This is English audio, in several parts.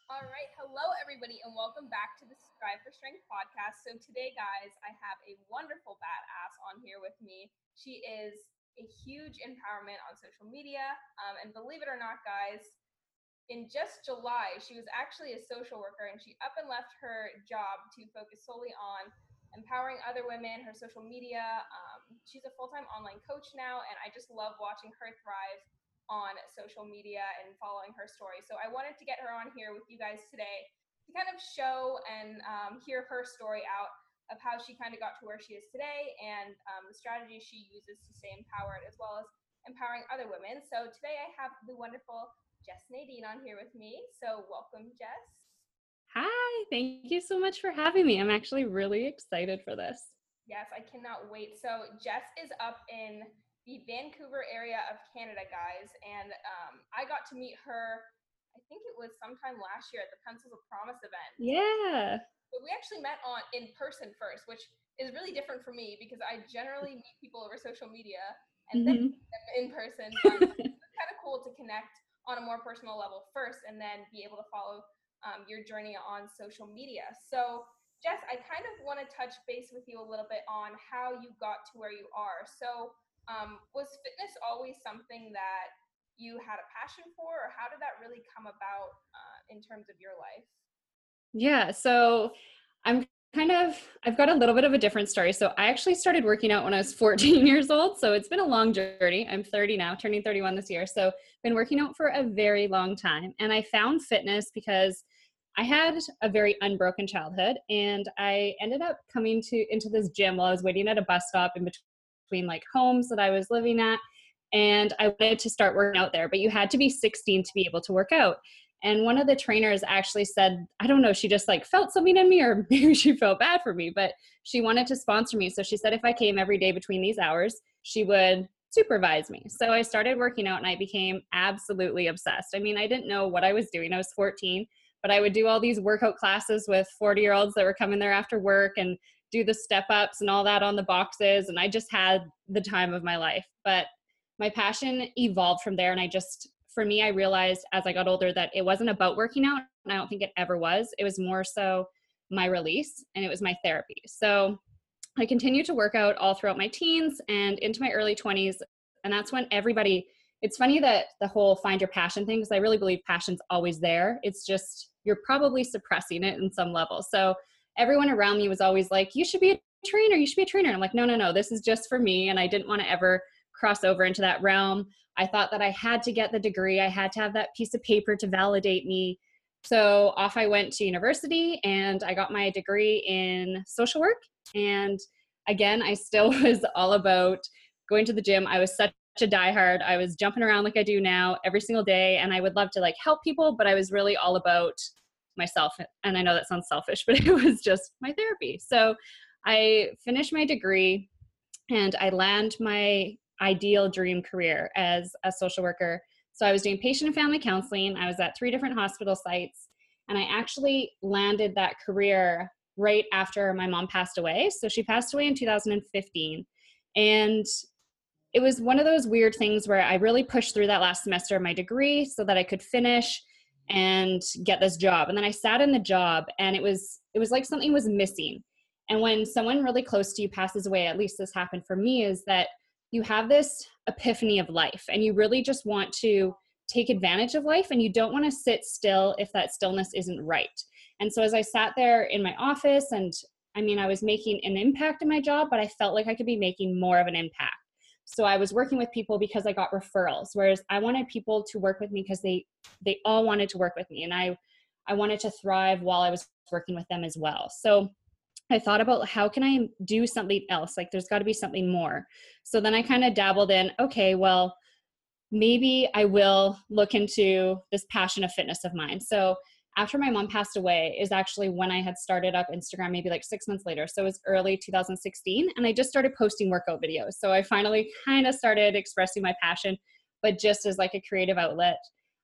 All right. Hello, everybody, and welcome back to the Strive for Strength podcast. So, today, guys, I have a wonderful badass on here with me. She is a huge empowerment on social media. And believe it or not, guys, in just July, she was actually a social worker and she up and left her job to focus solely on empowering other women, her social media. She's a full time online coach now, and I just love watching her thrive on social media and following her story. So I wanted to get her on here with you guys today to kind of show and hear her story out of how she kind of got to where she is today and the strategies she uses to stay empowered as well as empowering other women. So today I have the wonderful Jess Nadine on here with me. So welcome, Jess. Hi, thank you so much for having me. I'm actually really excited for this. Yes, I cannot wait. So Jess is up in the Vancouver area of Canada, guys, and I got to meet her. I think it was sometime last year at the Pencils of Promise event. Yeah. But we actually met on in person first, which is really different for me because I generally meet people over social media and then hmm in person. But it's kind of cool to connect on a more personal level first, and then be able to follow your journey on social media. So, Jess, I kind of want to touch base with you a little bit on how you got to where you are. So, was fitness always something that you had a passion for, or how did that really come about in terms of your life? Yeah, so I'm I've got a little bit of a different story. So I actually started working out when I was 14 years old. So it's been a long journey. I'm 30 now, turning 31 this year. So been working out for a very long time. And I found fitness because I had a very unbroken childhood, and I ended up coming into this gym while I was waiting at a bus stop in between like homes that I was living at. And I wanted to start working out there, but you had to be 16 to be able to work out. And one of the trainers actually said, I don't know, she just like felt something in me, or maybe she felt bad for me, but she wanted to sponsor me. So she said if I came every day between these hours, she would supervise me. So I started working out and I became absolutely obsessed. I mean, I didn't know what I was doing. I was 14, but I would do all these workout classes with 40-year-olds that were coming there after work and do the step ups and all that on the boxes. And I just had the time of my life. But my passion evolved from there. And for me, I realized as I got older that it wasn't about working out. And I don't think it ever was. It was more so my release, and it was my therapy. So I continued to work out all throughout my teens and into my early 20s. And that's when it's funny that the whole find your passion thing, because I really believe passion's always there. It's just, you're probably suppressing it in some level. So everyone around me was always like, you should be a trainer. You should be a trainer. And I'm like, no, no, no, this is just for me. And I didn't want to ever cross over into that realm. I thought that I had to get the degree. I had to have that piece of paper to validate me. So off I went to university and I got my degree in social work. And again, I still was all about going to the gym. I was such a diehard. I was jumping around like I do now every single day. And I would love to like help people, but I was really all about myself. And I know that sounds selfish, but it was just my therapy. So I finished my degree and I land my ideal dream career as a social worker. So I was doing patient and family counseling. I was at 3 different hospital sites, and I actually landed that career right after my mom passed away. So she passed away in 2015. And it was one of those weird things where I really pushed through that last semester of my degree so that I could finish and get this job. And then I sat in the job and it was like something was missing. And when someone really close to you passes away, at least this happened for me, is that you have this epiphany of life and you really just want to take advantage of life, and you don't want to sit still if that stillness isn't right. And so as I sat there in my office, and I mean, I was making an impact in my job, but I felt like I could be making more of an impact. So I was working with people because I got referrals, whereas I wanted people to work with me because they all wanted to work with me, and I wanted to thrive while I was working with them as well. So I thought about how can I do something else? Like there's got to be something more. So then I kind of dabbled in, okay, well, maybe I will look into this passion of fitness of mine. So after my mom passed away is actually when I had started up Instagram, maybe like 6 months later. So it was early 2016. And I just started posting workout videos. So I finally kind of started expressing my passion, but just as like a creative outlet.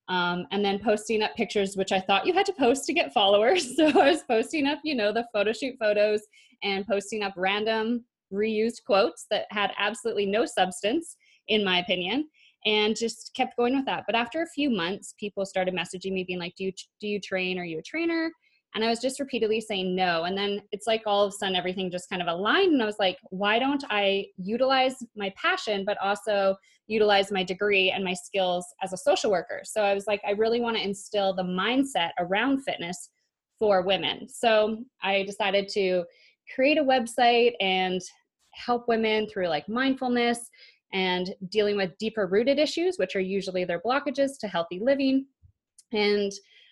And then posting up pictures, which I thought you had to post to get followers. So I was posting up, the photo shoot photos and posting up random reused quotes that had absolutely no substance, in my opinion. and just kept going with that. But after a few months, people started messaging me being like, do you train? Are you a trainer? And I was just repeatedly saying no. And then it's like all of a sudden everything just kind of aligned. And I was like, why don't I utilize my passion, but also utilize my degree and my skills as a social worker? So I was like, I really want to instill the mindset around fitness for women. So I decided to create a website and help women through like mindfulness and dealing with deeper rooted issues, which are usually their blockages to healthy living. And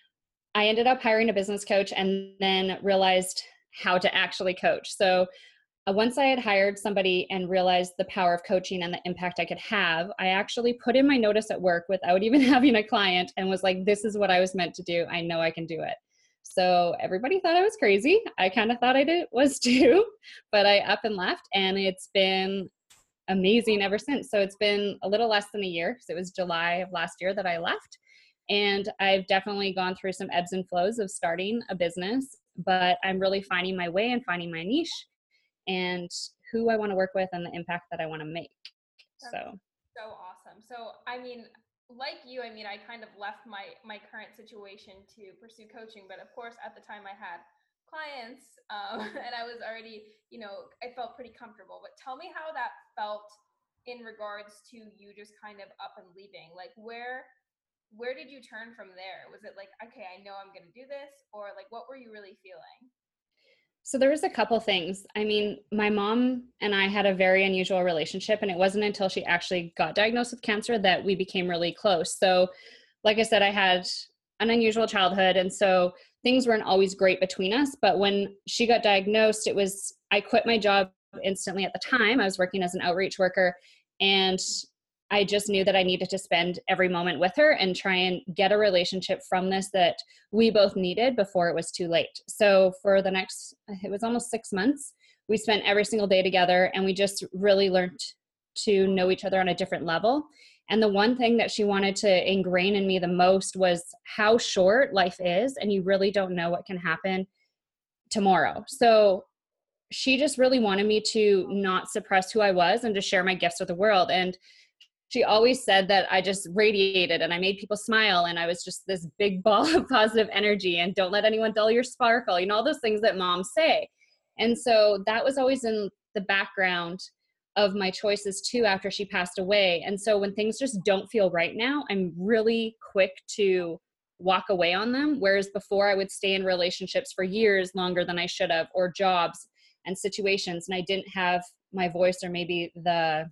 I ended up hiring a business coach and then realized how to actually coach. So once I had hired somebody and realized the power of coaching and the impact I could have, I actually put in my notice at work without even having a client and was like, this is what I was meant to do. I know I can do it. So everybody thought I was crazy. I kind of thought I was too, but I up and left, and it's been amazing ever since. So it's been a little less than a year, because it was July of last year that I left. And I've definitely gone through some ebbs and flows of starting a business, but I'm really finding my way and finding my niche and who I want to work with and the impact that I want to make. That's so awesome. So, I mean, like you, I mean, I kind of left my current situation to pursue coaching, but of course at the time I had clients, and I was already, I felt pretty comfortable. But tell me how that felt in regards to you just kind of up and leaving. Like, where did you turn from there? Was it like, okay, I know I'm going to do this, or like, what were you really feeling? So there was a couple things. I mean, my mom and I had a very unusual relationship, and it wasn't until she actually got diagnosed with cancer that we became really close. So like I said, I had an unusual childhood, and so things weren't always great between us. But when she got diagnosed, I quit my job instantly at the time. I was working as an outreach worker, and I just knew that I needed to spend every moment with her and try and get a relationship from this that we both needed before it was too late. So for the next, it was almost 6 months, we spent every single day together, and we just really learned to know each other on a different level. And the one thing that she wanted to ingrain in me the most was how short life is, and you really don't know what can happen tomorrow. So she just really wanted me to not suppress who I was and to share my gifts with the world. And she always said that I just radiated and I made people smile, and I was just this big ball of positive energy, and don't let anyone dull your sparkle, all those things that moms say. And so that was always in the background of my choices too after she passed away. And so when things just don't feel right now, I'm really quick to walk away on them. Whereas before I would stay in relationships for years longer than I should have, or jobs and situations, and I didn't have my voice or maybe the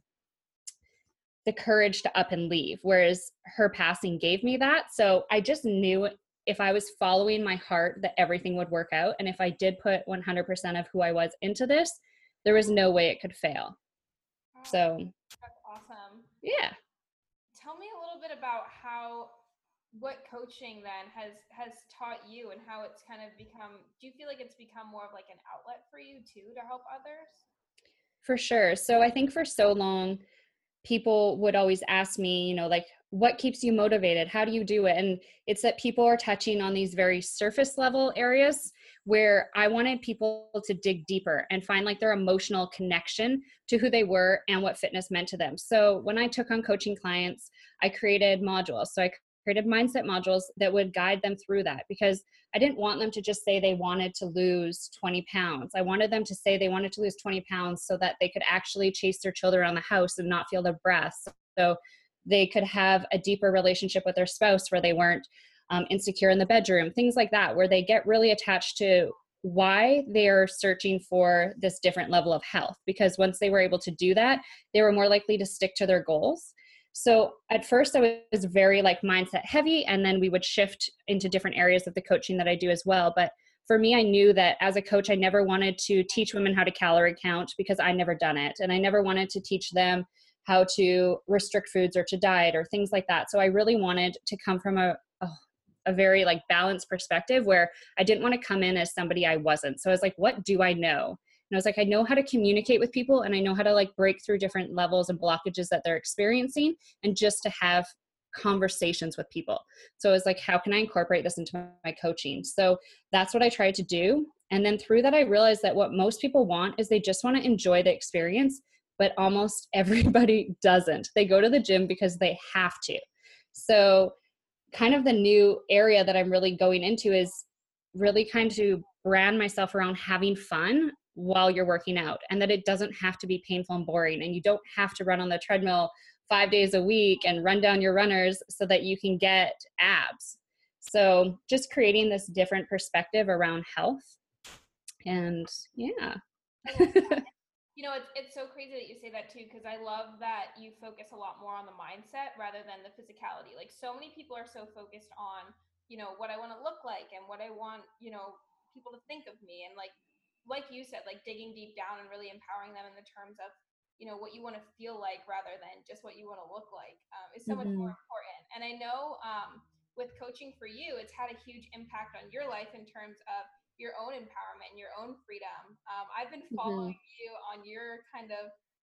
courage to up and leave, whereas her passing gave me that. So I just knew if I was following my heart that everything would work out. And if I did put 100% of who I was into this, there was no way it could fail. So That's awesome. yeah. Tell me a little bit about what coaching then has taught you, and how it's kind of become, do you feel like it's become more of like an outlet for you too, to help others? For sure. So I think for so long, people would always ask me, like, what keeps you motivated? How do you do it? And it's that people are touching on these very surface level areas where I wanted people to dig deeper and find like their emotional connection to who they were and what fitness meant to them. So when I took on coaching clients, I created modules. So I created mindset modules that would guide them through that, because I didn't want them to just say they wanted to lose 20 pounds. I wanted them to say they wanted to lose 20 pounds so that they could actually chase their children around the house and not feel their breath. So they could have a deeper relationship with their spouse where they weren't insecure in the bedroom, things like that, where they get really attached to why they're searching for this different level of health. Because once they were able to do that, they were more likely to stick to their goals. So at first I was very like mindset heavy, and then we would shift into different areas of the coaching that I do as well. But for me, I knew that as a coach, I never wanted to teach women how to calorie count, because I never done it. And I never wanted to teach them how to restrict foods or to diet or things like that. So I really wanted to come from a very like balanced perspective, where I didn't want to come in as somebody I wasn't. So I was like, what do I know? And I was like, I know how to communicate with people, and I know how to like break through different levels and blockages that they're experiencing, and just to have conversations with people. So I was like, how can I incorporate this into my coaching? So that's what I tried to do. And then through that, I realized that what most people want is they just want to enjoy the experience, but almost everybody doesn't. They go to the gym because they have to. So kind of the new area that I'm really going into is really kind of brand myself around having fun while you're working out, and that it doesn't have to be painful and boring, and you don't have to run on the treadmill 5 days a week and run down your runners so that you can get abs. So just creating this different perspective around health. And yeah. You know, it's so crazy that you say that too, because I love that you focus a lot more on the mindset rather than the physicality. Like so many people are so focused on, you know, what I want to look like and what I want, you know, people to think of me. And like you said, like digging deep down and really empowering them in the terms of, you know, what you want to feel like rather than just what you want to look like is so much more Mm-hmm. important. And I know with coaching for you, it's had a huge impact on your life in terms of your own empowerment, your own freedom. I've been Mm-hmm. following you on your kind of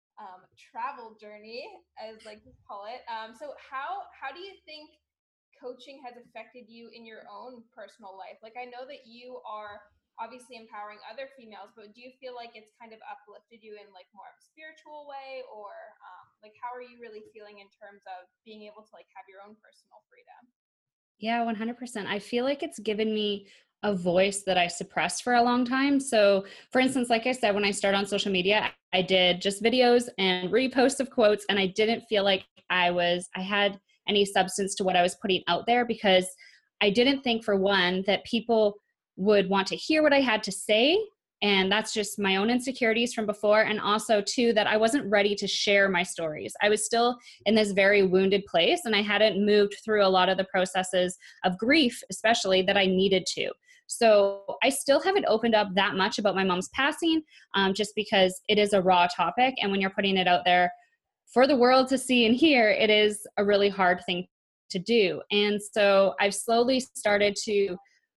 travel journey, as like to call it. So how do you think coaching has affected you in your own personal life? Like I know that you are obviously empowering other females, but do you feel like it's kind of uplifted you in like more of a spiritual way, or like how are you really feeling in terms of being able to like have your own personal freedom? Yeah, 100%. I feel like it's given me a voice that I suppressed for a long time. So, for instance, like I said, when I started on social media, I did just videos and reposts of quotes, and I didn't feel like I had any substance to what I was putting out there, because I didn't think, for one, that people would want to hear what I had to say. And that's just my own insecurities from before. And also, two, that I wasn't ready to share my stories. I was still in this very wounded place, and I hadn't moved through a lot of the processes of grief, especially, that I needed to. So I still haven't opened up that much about my mom's passing, just because it is a raw topic. And when you're putting it out there for the world to see and hear, it is a really hard thing to do. And so I've slowly started to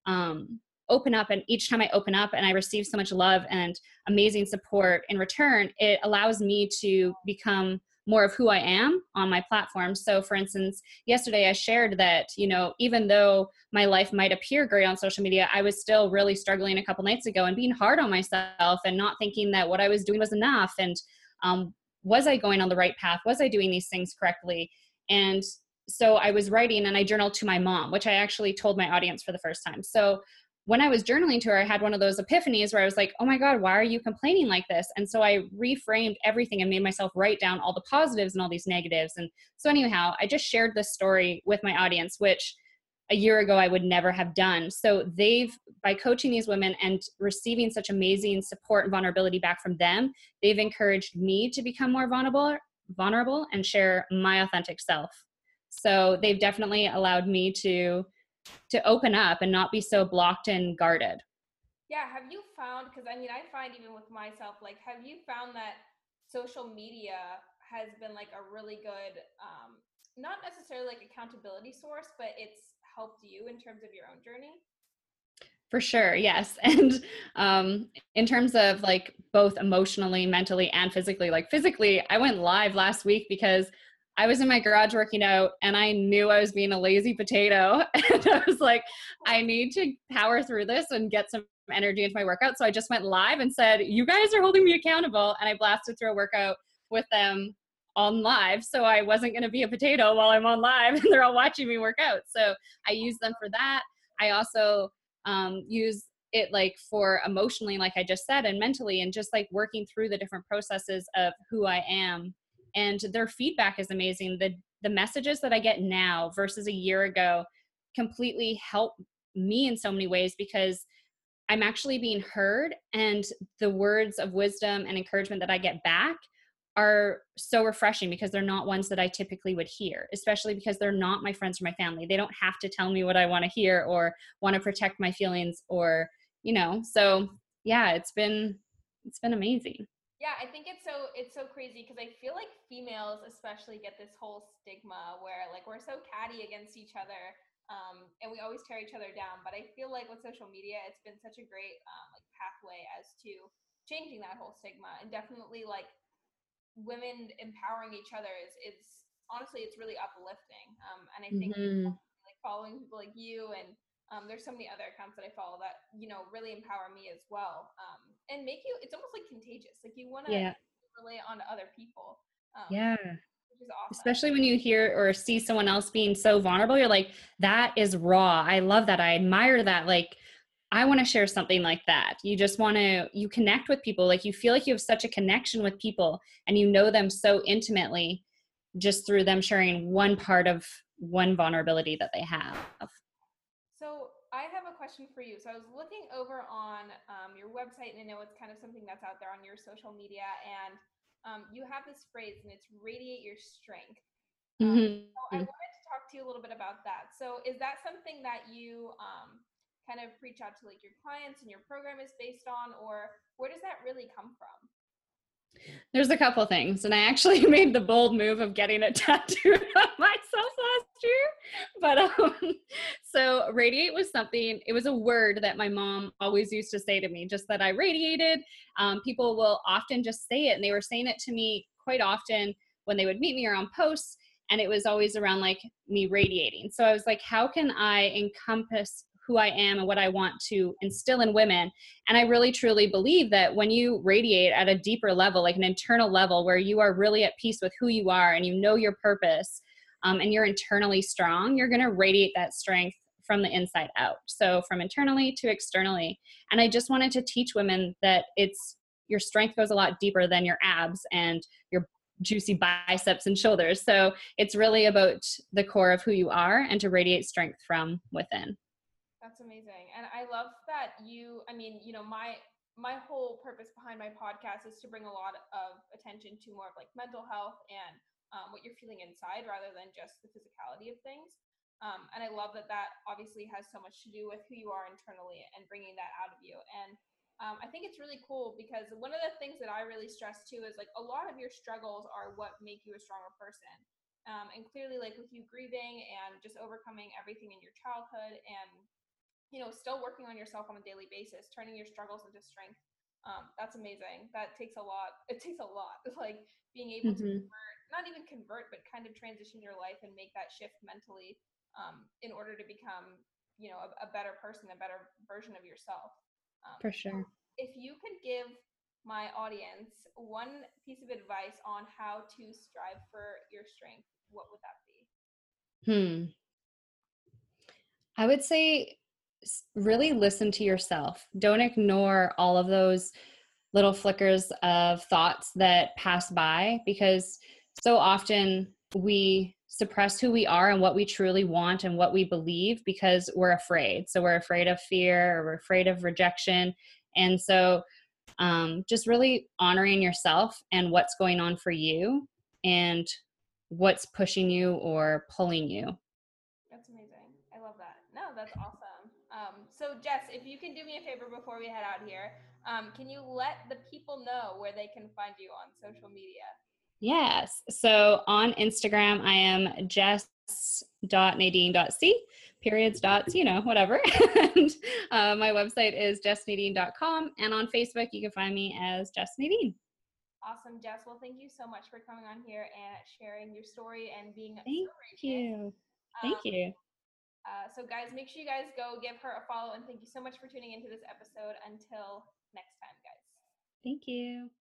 open up. And each time I open up and I receive so much love and amazing support in return, it allows me to become more of who I am on my platform. So for instance, yesterday I shared that, you know, even though my life might appear great on social media, I was still really struggling a couple nights ago and being hard on myself and not thinking that what I was doing was enough. And was I going on the right path? Was I doing these things correctly? And so I was writing, and I journaled to my mom, which I actually told my audience for the first time. So when I was journaling to her, I had one of those epiphanies where I was like, oh my God, why are you complaining like this? And so I reframed everything and made myself write down all the positives and all these negatives. And so anyhow, I just shared this story with my audience, which a year ago I would never have done. So by coaching these women and receiving such amazing support and vulnerability back from them, they've encouraged me to become more vulnerable and share my authentic self. So they've definitely allowed me to open up and not be so blocked and guarded. Yeah, have you found, because I mean, I find even with myself, like, have you found that social media has been like a really good, not necessarily like accountability source, but it's helped you in terms of your own journey? For sure, yes. And in terms of like both emotionally, mentally, and physically, like physically, I went live last week because I was in my garage working out and I knew I was being a lazy potato. And I was like, I need to power through this and get some energy into my workout. So I just went live and said, you guys are holding me accountable. And I blasted through a workout with them on live. So I wasn't going to be a potato while I'm on live and they're all watching me work out. So I use them for that. I also use it like for emotionally, like I just said, and mentally, and just like working through the different processes of who I am. And their feedback is amazing. The messages that I get now versus a year ago completely help me in so many ways, because I'm actually being heard, and the words of wisdom and encouragement that I get back are so refreshing, because they're not ones that I typically would hear, especially because they're not my friends or my family. They don't have to tell me what I want to hear or want to protect my feelings, or, you know, so yeah, it's been amazing. Yeah, I think it's so crazy because I feel like females especially get this whole stigma where like we're so catty against each other, and we always tear each other down. But I feel like with social media, it's been such a great like pathway as to changing that whole stigma, and definitely like women empowering each other is honestly it's really uplifting. And I think Hmm. like following people like you and there's so many other accounts that I follow that, you know, really empower me as well, and make you, it's almost like contagious. Like you want to Yeah. relate on to other people, Yeah. which is awesome. Especially when you hear or see someone else being so vulnerable, you're like, that is raw. I love that. I admire that. Like, I want to share something like that. You just want to, you connect with people. Like, you feel like you have such a connection with people and you know them so intimately just through them sharing one part of one vulnerability that they have. So I have a question for you. So I was looking over on your website, and I know it's kind of something that's out there on your social media, and you have this phrase, and it's radiate your strength. So I Mm-hmm. wanted to talk to you a little bit about that. So is that something that you kind of preach out to like your clients and your program is based on, or where does that really come from? There's a couple things, and I actually made the bold move of getting it tattooed on myself last year. But so radiate was something. It was a word that my mom always used to say to me, just that I radiated. People will often just say it, and they were saying it to me quite often when they would meet me or on posts, and it was always around like me radiating. So I was like, how can I encompass who I am and what I want to instill in women? And I really truly believe that when you radiate at a deeper level, like an internal level where you are really at peace with who you are and you know your purpose, and you're internally strong, you're going to radiate that strength from the inside out. So from internally to externally. And I just wanted to teach women that it's your strength goes a lot deeper than your abs and your juicy biceps and shoulders. So it's really about the core of who you are and to radiate strength from within. That's amazing. And I love that I mean, my whole purpose behind my podcast is to bring a lot of attention to more of like mental health and what you're feeling inside rather than just the physicality of things. And I love that that obviously has so much to do with who you are internally and bringing that out of you. And I think it's really cool because one of the things that I really stress too is like a lot of your struggles are what make you a stronger person. And clearly, like with you grieving and just overcoming everything in your childhood and still working on yourself on a daily basis, turning your struggles into strength. That's amazing. That takes a lot. It takes a lot. Like being able to Mm-hmm. convert, not even convert, but kind of transition your life and make that shift mentally in order to become, a better person, a better version of yourself. For So sure. if you could give my audience one piece of advice on how to strive for your strength, what would that be? Hmm. I would say really listen to yourself. Don't ignore all of those little flickers of thoughts that pass by because so often we suppress who we are and what we truly want and what we believe because we're afraid. So we're afraid of fear or we're afraid of rejection. And so just really honoring yourself and what's going on for you and what's pushing you or pulling you. That's amazing. I love that. No, that's awesome. So Jess, if you can do me a favor before we head out here, can you let the people know where they can find you on social media? Yes. So on Instagram, I am jess.nadine.c, periods, dots, whatever. And my website is jessnadine.com. And on Facebook, you can find me as Jess Nadine. Awesome, Jess. Well, thank you so much for coming on here and sharing your story and being so Thank radiant. you. Thank Um, you. so, guys, make sure you guys go give her a follow and thank you so much for tuning into this episode. Until next time, guys. Thank you.